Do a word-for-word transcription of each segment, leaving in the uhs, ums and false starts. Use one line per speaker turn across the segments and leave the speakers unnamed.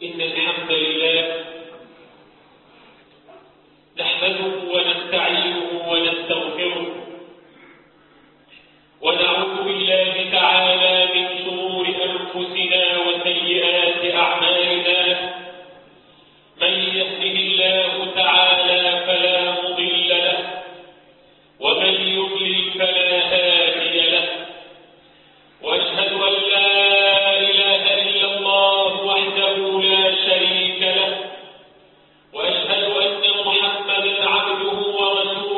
إن الحمد لله نحمده ونستعينه ونستغفره ونعوذ بالله تعالى من شرور أنفسنا وسيئات أعمالنا. من يهده الله تعالى فلا مضل له ومن يضلل فلا هادي له، وأشهد أن لا إله إلا الله وحده لا شريك له، وأشهد أن محمدا عبده ورسوله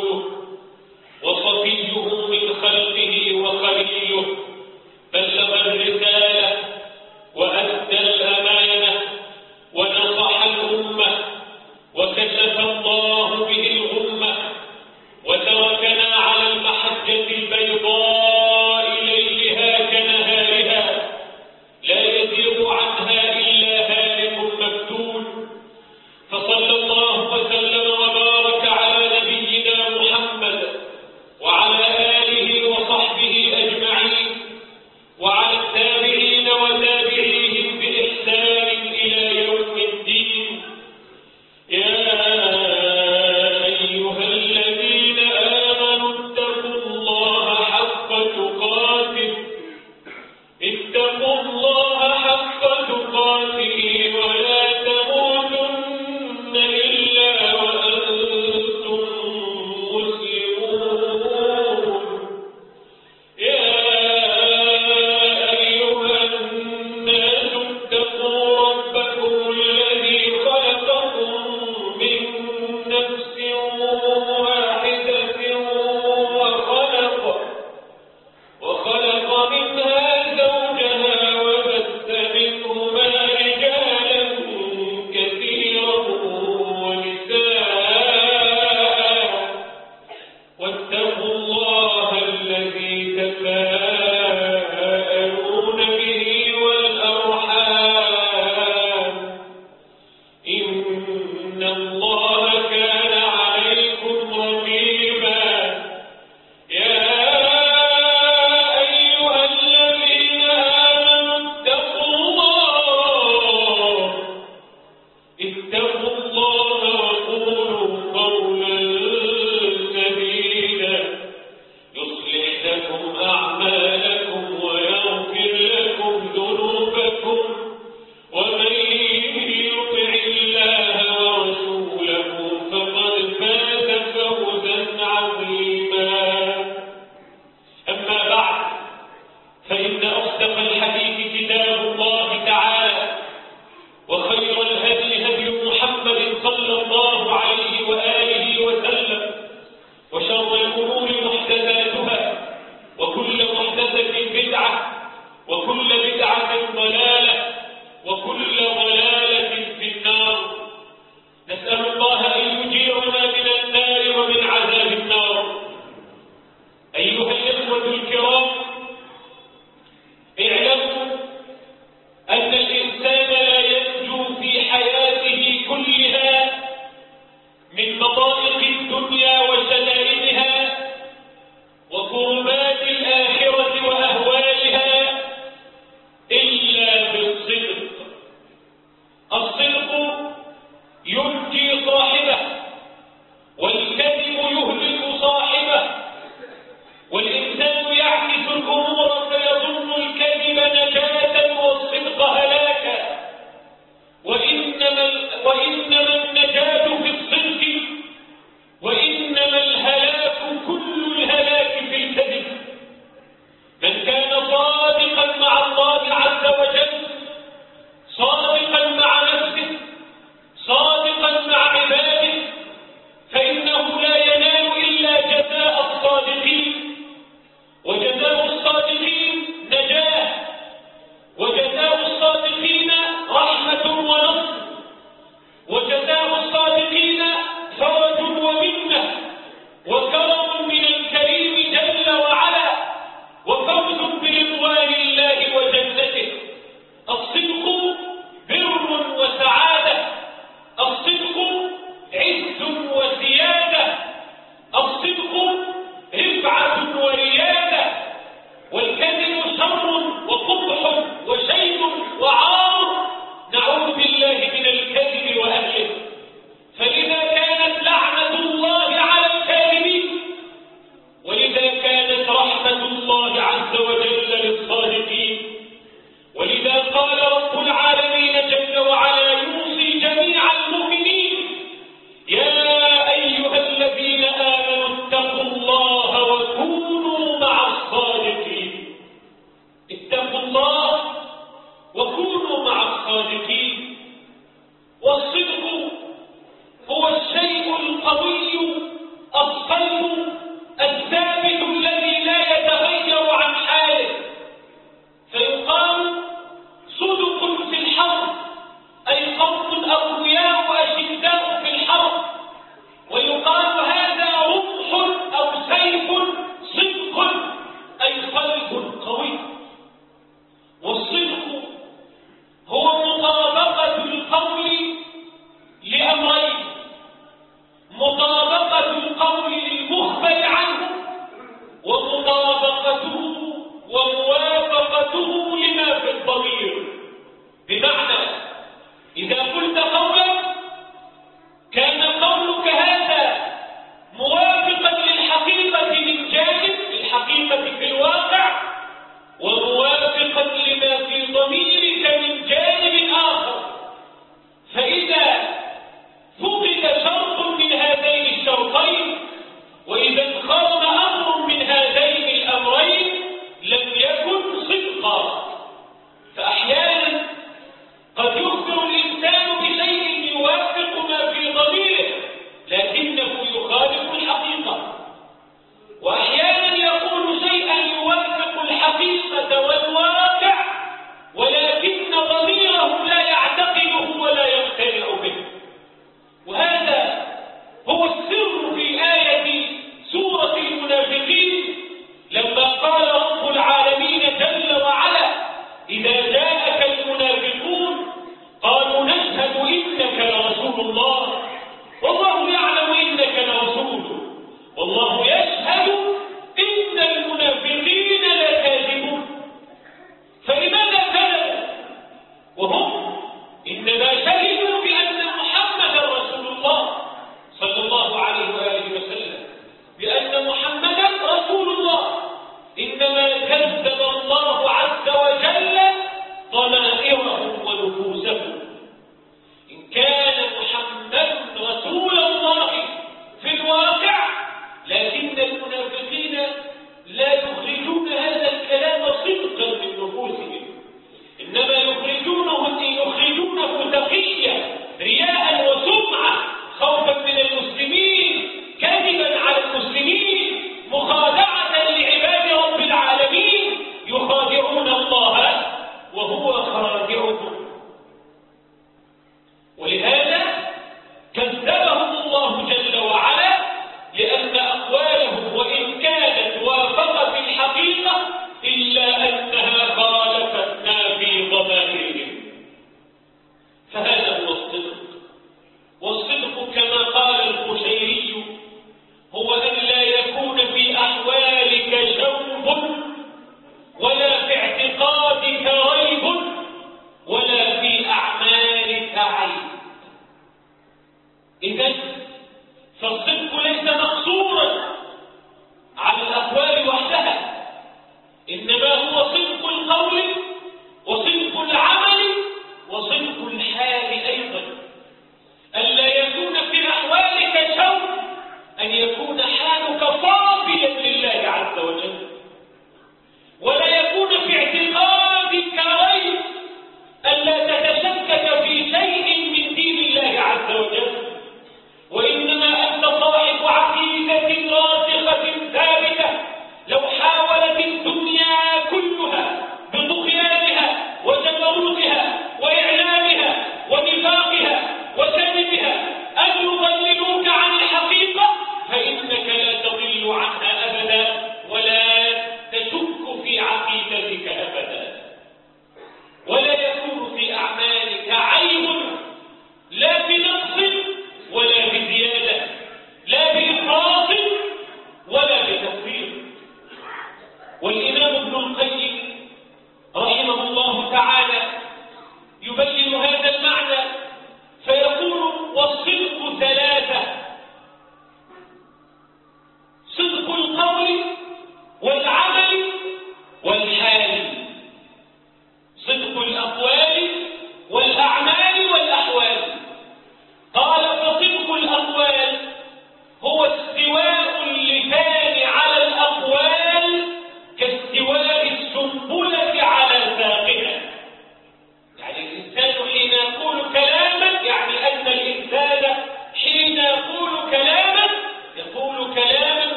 قد يخبر الإنسان بشيء يوافق ما في ضميره لكنه يخالف الحقيقة، وأحيانا يقول شيئا يوافق الحقيقة والواقع ولكن ضميره لا يعتقده ولا يقتنع به. وهذا هو السر في آية سورة المنافقين لما قال رب العالمين جل وعلا: إذا جاءك المنافقون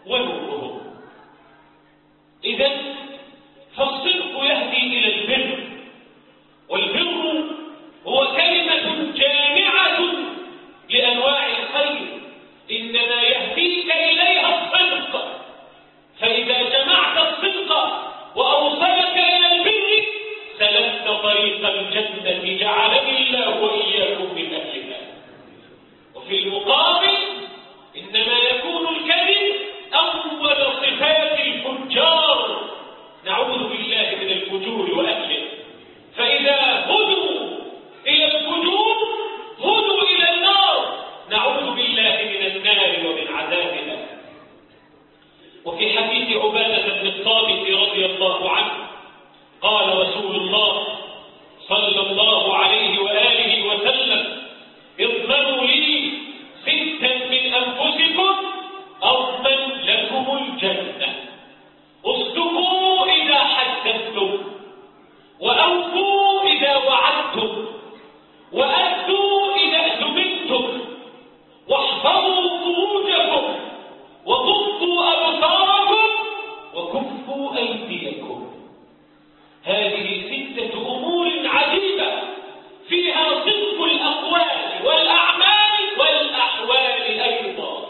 ونورهم. إذن فالصدق يهدي إلى البر، والبر هو كلمة جامعة لأنواع الخير، إنما يهديك إليها الصدق. فإذا جمعت الصدق وأوصلك إلى البر سلكت طريق الجنة، جعلني الله وإياكم من أهلها. وفي المقابل إنما يكون الكذب أول صفات الفجار، نعوذ بالله من الفجور وأهله. فإذا هدوا إلى الفجور هدوا إلى النار، نعوذ بالله من النار ومن عذابها. وفي حديث عبادة بن الصامت رضي الله عنه قال رسول الله صلى الله عليه وآله وسلم: اضمنوا لي ستا من أنفسكم أضمن لكم الجنة، اصدقوا إذا حدثتم، وأوفوا إذا وعدتم، وأدوا إذا اؤتمنتم، واحفظوا فروجكم، وغضوا أبصاركم، وكفوا أيديكم. هذه ستة أمور عجيبة فيها صدق الأقوال والأعمال والأحوال أيضا.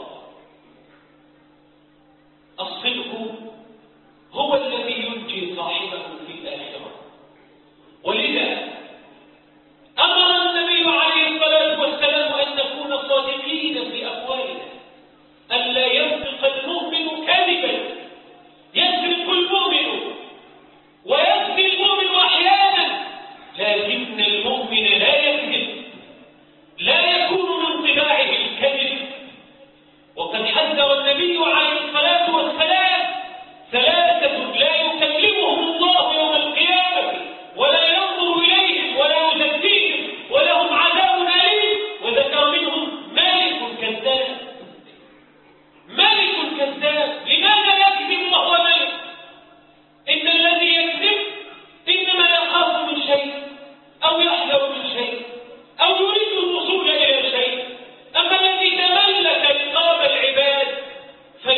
الصدق هو الذي ينجي صاحبه في الآخرة، ولذا أمر النبي عليه الصلاة والسلام أن نكون صادقين في أقوالنا، ألا يصدق المؤمن كذبا. يسرق المؤمن ويزني المؤمن أحيانا، لكن المؤمن لا يكذب، لا يكون من طباعه الكذب. وقد حذر النبي عليه الصلاة والسلام ثلاثة لا يكلمهم الله يوم القيامة ولا ينظر إليهم ولا يزكيهم ولهم عذاب أليم، وذكر منهم مالك كذاب. مالك كذاب، لماذا يكذب وهو ملك؟ إن الذي يكذب إنما يخاف من شيء أو يحذر من شيء أو يريد الوصول إلى شيء. أما الذي تملك رقاب العباد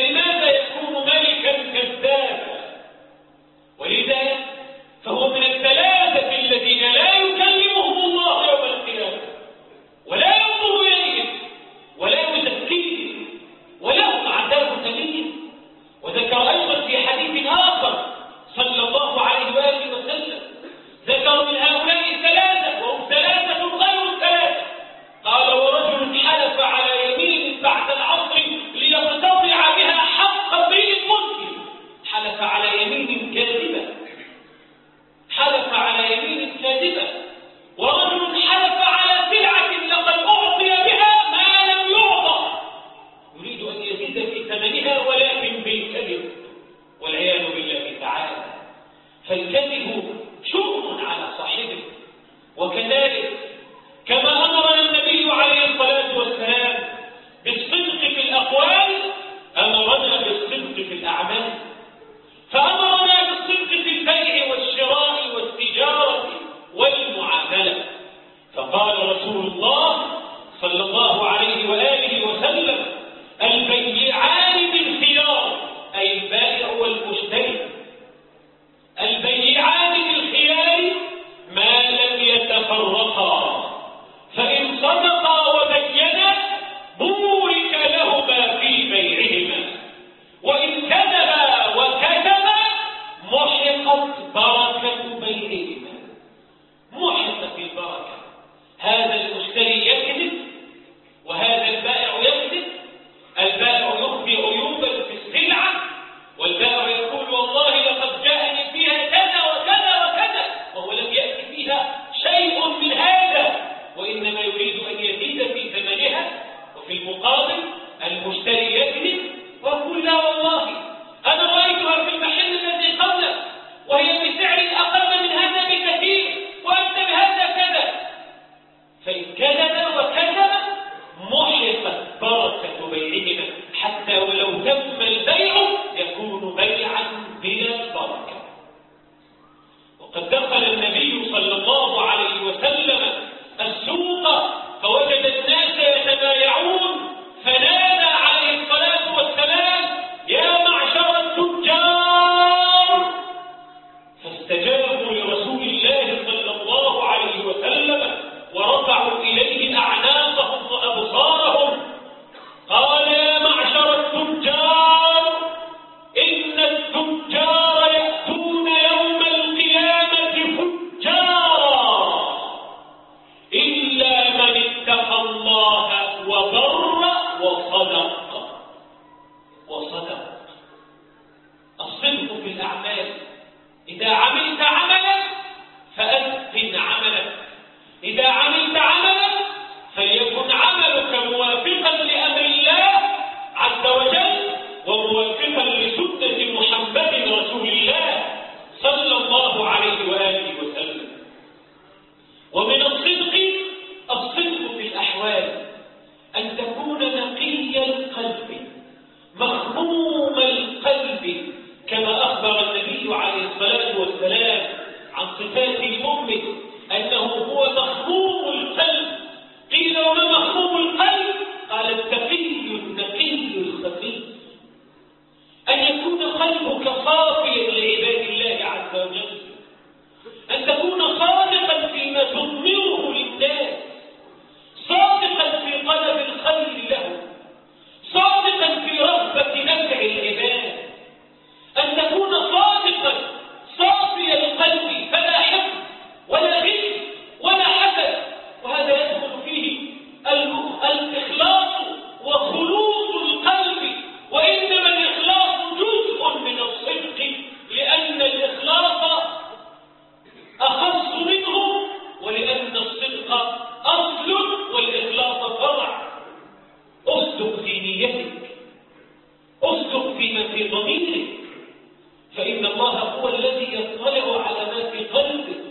في ضميرك، فإن الله هو الذي يطلع على ما في قلبك.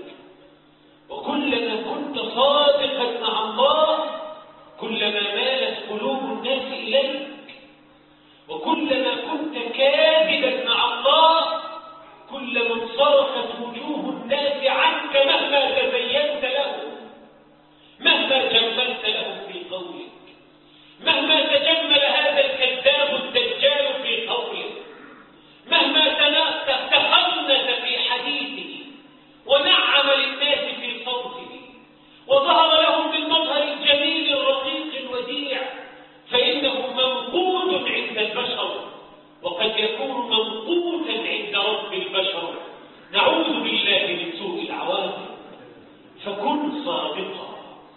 وكلما كنت صادقا مع الله كلما مالت قلوب الناس إليك، وكلما كنت كاذبا مع الله كلما انصرفت وجوه الناس عنك مهما تزينت لهم، مهما جملت لهم في قولك، مهما تجمل هذا الكذاب الدجال في قولك، مهما تخنث في حديثه ونعم للناس في صوته وظهر لهم بالمظهر الجميل الرقيق الوديع، فإنه منقود عند البشر وقد يكون منقوتا عند رب البشر، نعوذ بالله من سوء العواقب. فكن صادقا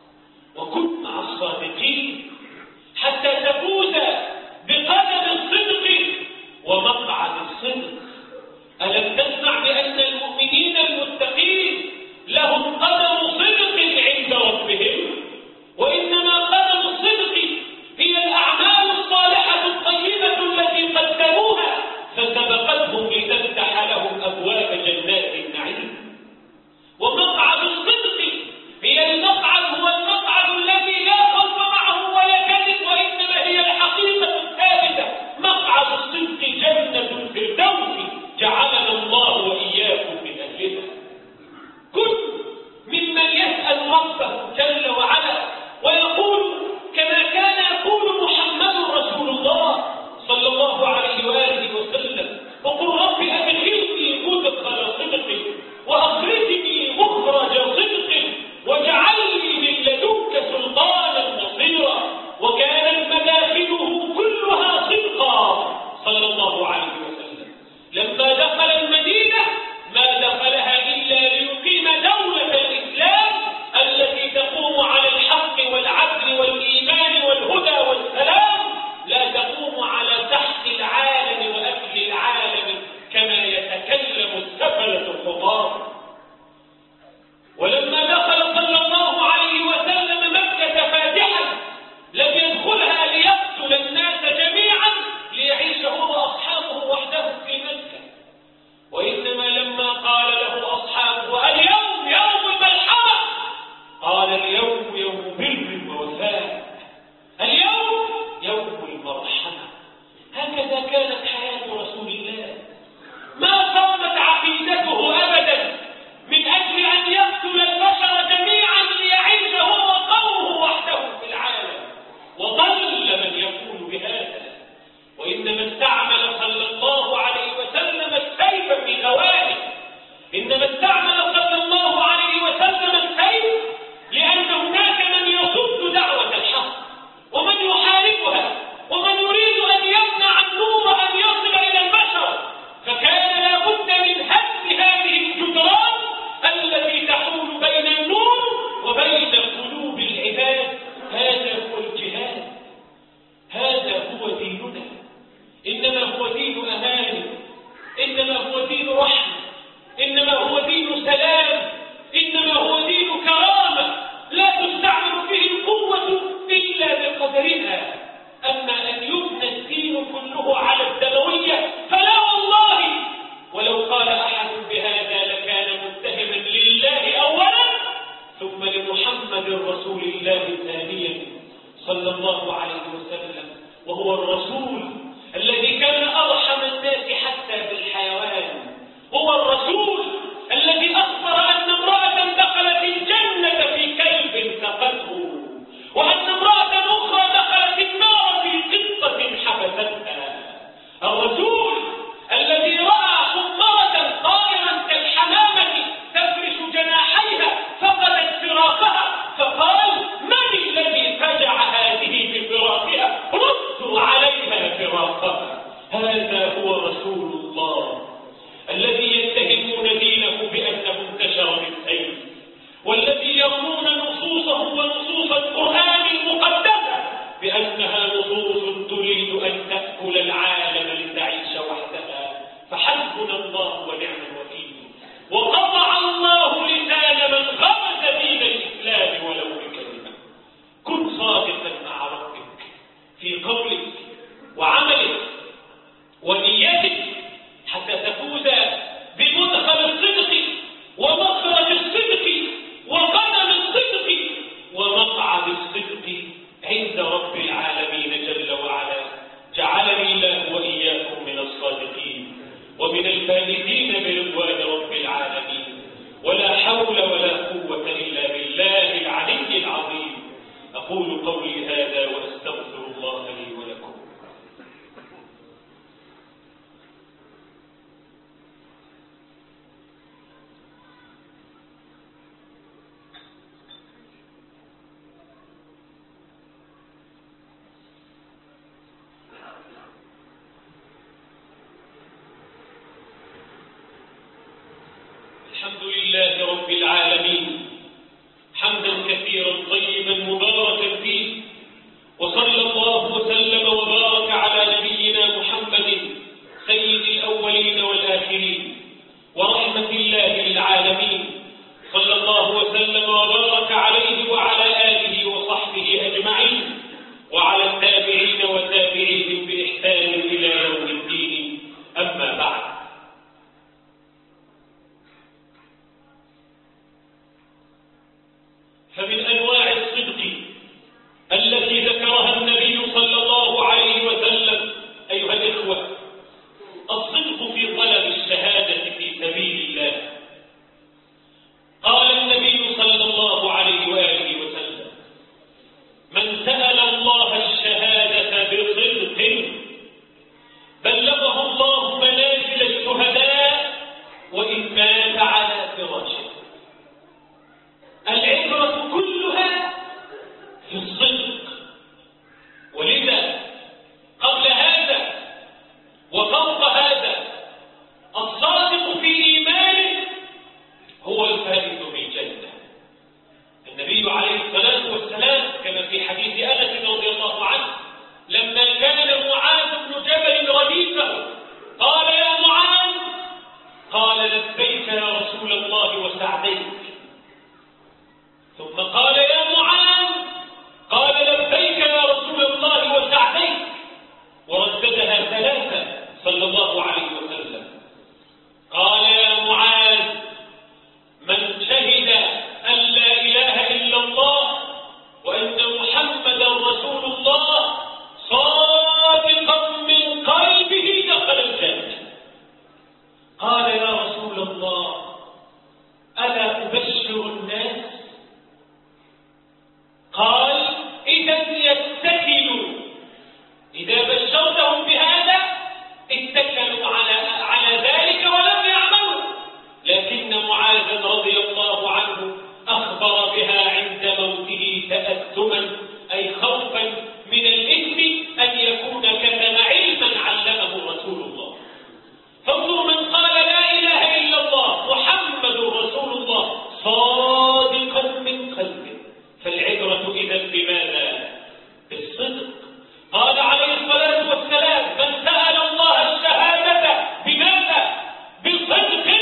وكن مع الصادقين حتى تفوز بقدم الصدق ومقعد الصدق. ألم تسمع بأن المؤمنين المتقين لهم قدم صدق عند ربهم؟ وإنما قدم الصدق هي الأعمال الصالحة الطيبة التي قدموها فسبقتهم لتفتح لهم أبواب جنات النعيم. ومقعد الصدق هي المقعد هو المقعد الذي لا خوف معه ولا كذب، وإنما هي الحقيقة الثابتة. مقعد الصدق جنة الفردوس جعلنا الله وإياكم من أهلها. كن ممن يسأل ربه جل وعلا ويقول كما كان يقول محمد رسول الله صلى الله عليه وآله وسلم: وقل رب أدخلني مدخل صدق وأخرجني مخرج صدق واجعل لي من لدنك سلطانا نصيرا. وكانت مداخله كلها صدقا صلى الله عليه وسلم. لما دخل المدينة ما دخلها إلا ليقيم دولة الإسلام التي تقوم على الحق والعدل والإيمان والهدى والسلام، لا تقوم على سحق العالم وأكل العالم كما يتكلم السفلة الخطاب. ولما دخل صلى الله عليه وسلم مكة فاتحا لم يدخلها ليقتل الناس جميعا ليعيش هو وأصحابه وحده في مكة، وإنما لما قال له أصحابه: اليوم يوم الملحمة، قال: اليوم يوم بر ووفاء، اليوم يوم المرحمة. هكذا كانت حياة رسول الله، ما قامت عقيدته أبدا من أجل أن يقتل البشر جميعا ليعيش هو وقومه وحده في العالم، وضل من يقول بهذا. وإنما استعمل صلى الله عليه وسلم السيف في أوانه، إنما استعمل صلى الله عليه وسلم السيف لأن هناك من يصد دعوة الحق ومن يحاربها ومن يريد أن يمنع النور أن يصل إلى البشر، فكان لا بد من هد هذه الجدران التي تحول بين النور وبين قلوب العباد. هذا هو الجهاد، هذا هو ديننا، إنما هو دين أمان، إنما هو دين رحمة، إنما هو دين سلام، إنما هو دين كرامة، لا تستعمل فيه القوة إلا بقدرها. أما أن يبنى الدين كله على الدموية فلا والله، ولو قال أحد بهذا لكان متهما لله أولا ثم لمحمد رسول الله ثانيا صلى الله عليه وسلم، وهو الرسول الذي كان أرحم الناس حتى بالحيوان، هو الرسول الذي أخبر أن امرأة دخلت الجنة في كلب سقته، وأن امرأة أخرى دخلت النار في قطة حبستها. الرسول الذي رأى حمارة طائرا كالحمامة تفرش جناحيها فقدت فراقها فقال: من الذي فجع هذه بفراقها؟ ردوا عليها فراقها. هذا هو رسول الله الذي يتهمون دينه بأنه انتشر بالسيف، والذي يرمون نصوصه ونصوص القرآن المقدسة بأنها نصوص تريد أن تأكل العالم لتعيش وحدها. فحسبنا الله ونعم الوكيل، وقطع الله لسان من غمز دين الإسلام ولو بكلمة. كن صادقا مع ربك في قولك وعملك ونيتك الحمد لله رب العالمين حمدا كثيرا طيبا مباركا فيه، وصلى الله وسلم وبارك على نبينا محمد سيد الأولين والآخرين ورحمة الله للعالمين، صلى الله وسلم وبارك عليه وعلى آله وصحبه أجمعين وعلى التابعين وتابعيهم بإحسان إلى يوم الدين. أما بعد، فمن أنواع الصدق التي ذكرها النبي صلى الله عليه وسلم أيها الإخوة الصدق في طلب الشهادة في سبيل الله. قال النبي صلى الله عليه وآله وسلم: من سأل الله الشهادة بصدق بلغه الله منازل الشهداء وإن مات على فراشه. العبرة كلها في الصدق، ولذا قبل هذا وفوق هذا الصادق في إيمانه هو الفائز بالجنة. النبي عليه الصلاة والسلام كما في حديث أنس رضي الله عنه لما كان معاذ بن جبل رديفه قال: يا معاذ، قال: لبيك يا رسول الله وسعديك. ثم قال: يا معاذ، قال: لبيك يا رسول الله وسعديك، ورددها ثلاثة صلى الله عليه وسلم. قال: يا معاذ، من شهد أن لا إله إلا الله وأن محمدا رسول الله صادقا من قلبه دخل الجنة. قال: يا رسول الله، ألا أبشر الناس؟ قال: إذا يتكلوا، إذا بشرتهم بهذا اتكلوا على على ذلك ولم يعملوا. لكن معاذ رضي الله عنه أخبر بها عند موته تأثما، أي خوفا من الإثم أن يكون كتم علما علمه رسول الله. فانظر من قال لا إله إلا الله محمد رسول الله صادقا من قلبه، فالعبرة إذن بماذا؟ بالصدق. قال عليه الصلاة والسلام: من سأل الله الشهادة بماذا؟ بصدق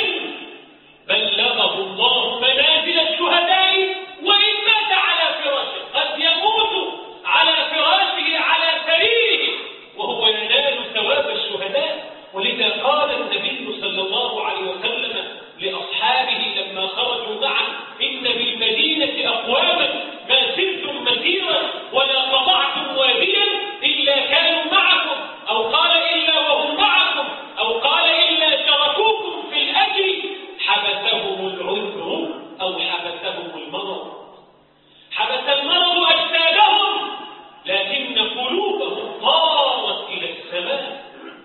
بلغه الله منازل الشهداء وإن مات على فراشه. قد يموت على فراشه على سريره وهو ينال ثواب الشهداء. ولذا قال النبي صلى الله عليه وسلم لأصحابه لما خرجوا معه: إن بالمدينة أقواما ما سرتم مسيرا ولا قطعتم واديا إلا كانوا معكم، أو قال إلا وهم معكم، أو قال إلا شركوكم في الأجر، حبسهم العذر أو حبسهم المرض. حبس المرض أجسادهم لكن قلوبهم طارت إلى السماء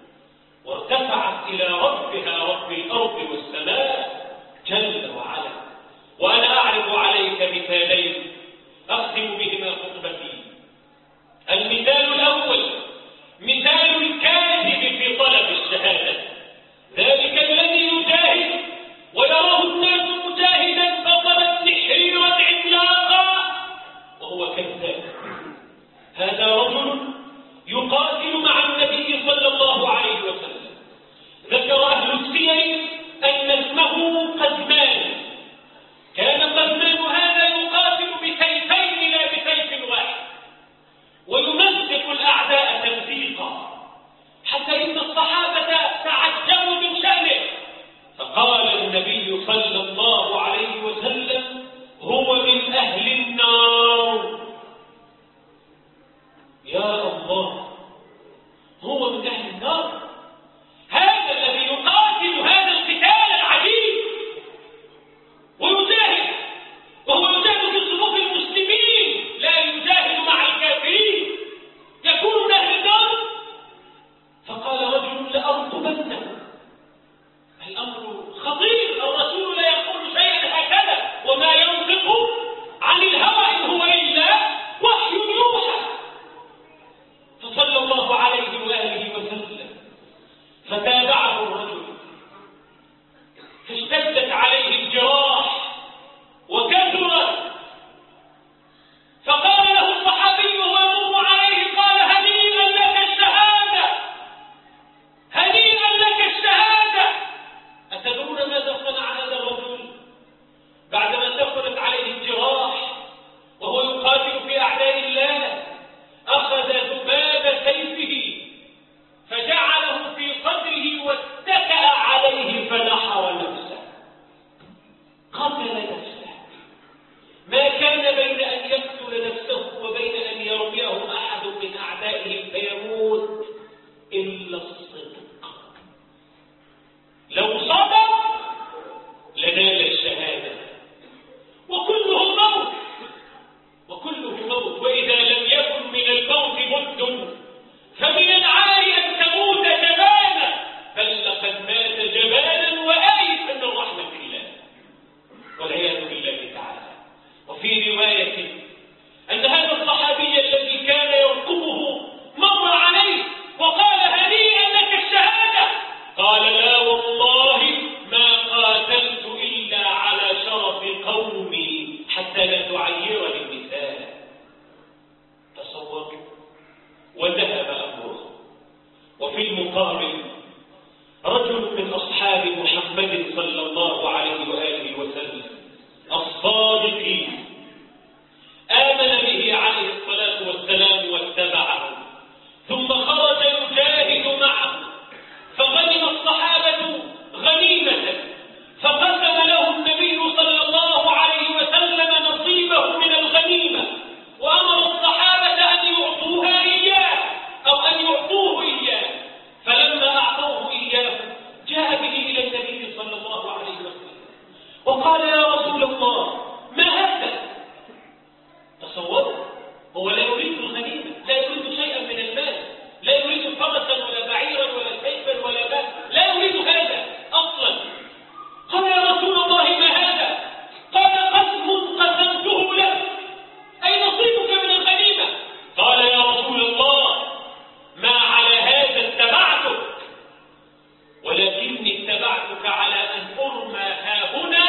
وارتفعت إلى ربها رب الأرض والسماء جل وعلا. وأنا أعرض عليك مثالين أختم بهما خطبتي. المثال الأول مثال الكاذب في طلب الشهادة، ذلك الذي يجاهد ويراه الناس مجاهدا بطلا سحريرا عملاقا وهو كذاب. هذا رجل يقاتل مع النبي صلى الله عليه وسلم. ذكر أهل السير أن اسمه قزمان. كان قزمان هذا يقاتل بسيفين لا رجل من أصحاب محمد صلى الله عليه وآله وسلم الصادقين آمن به عليه الصلاة والسلام واتبعه، ثم خرج يجاهد معه، فغنم الصحابة غنيمة، فقسم له النبي صلى الله عليه وسلم نصيبه من الغنيمة، وأمر الصحابة أن يعطوها إياه أو أن يعطوه إياه. فلما أعطوه إياه جاء به إلى النبي صلى الله عليه وسلم وقال: يا رسول الله، ما هذا؟ تصوروا، هو لا يريد الغنيمة، لا يريد شيئا من المال، لا يريد فرسا ولا بعيرا ولا سيفا ولا مال، لا يريد هذا أصلا. قال: يا رسول الله، ما هذا؟ قال: قسم قسمته لك، أي نصيبك من الغنيمة. قال: يا رسول الله، ما على هذا اتبعتك، ولكني اتبعتك على أن أرمى هاهنا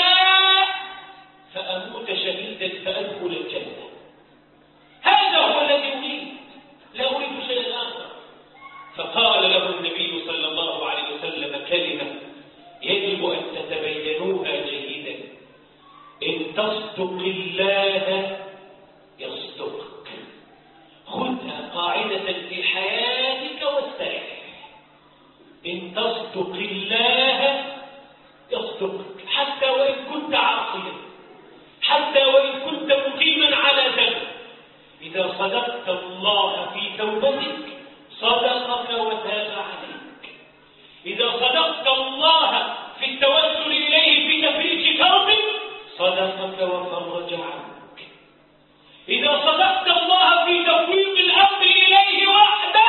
فأموت شهيدا فأدخل الجنة. هذا هو الذي أريد، لا أريد شيئا آخر. فقال له النبي صلى الله عليه وسلم كلمة يجب أن تتبينوها جيدا: إن تصدق الله يصدقك. خذها قاعدة في حياتك واستريح. إن تصدق الله يصدقك، حتى وإن كنت عاصيا، حتى وإن كنت مقيما على ذنب. إذا صدقت الله في توبتك صدقك وتاب عليك. إذا صدقت الله في التوسل إليه في تفريج كربك صدقك وفرج عنك. إذا صدقت الله في تفويض الأمر إليه وحده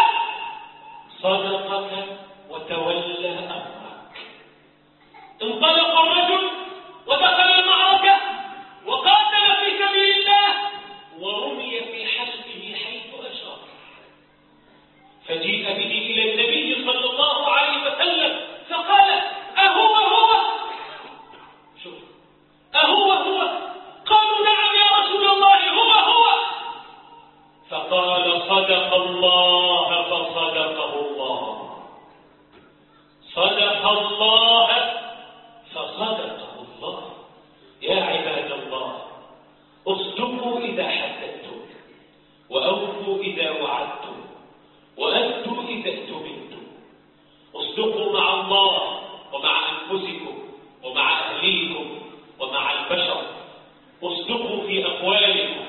صدقك وتولى أمرك. انطلق الرجل ودخل المعركة وقاتل في سبيل الله ورمي في حلقه حيث أشار، فجيء به إلى النبي صلى الله عليه وسلم فقال: أهو هو؟ شوف، أهو هو؟ قالوا: نعم يا رسول الله، هو هو. فقال: صدق الله فصدقه الله، صدق الله فصدقه الله. يا عباد الله، اصدقوا إذا حدثتم، وأوفوا إذا وعدتم، وأدوا إذا اؤتمنتم. اصدقوا مع الله ومع أنفسكم ومع أهليكم ومع البشر. اصدقوا في أقوالكم